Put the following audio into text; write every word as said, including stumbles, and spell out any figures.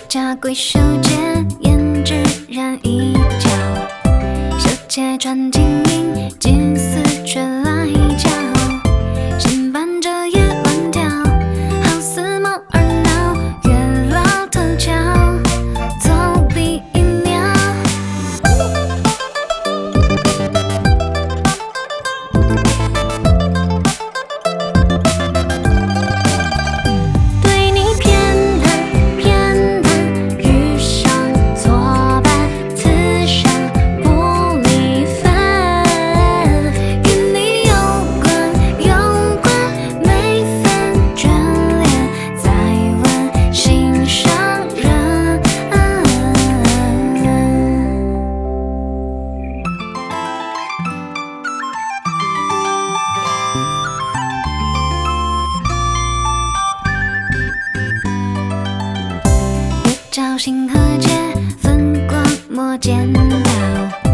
家归手间，胭脂染衣角，袖且穿金银，金丝却来娇。心伴着夜乱跳，好似猫儿闹，月老偷瞧，走比翼鸟。对你偏袒偏袒，遇上错伴，此生不离分。与你有关有关，每分眷恋，再问心上人。月照星河间，分过莫见到。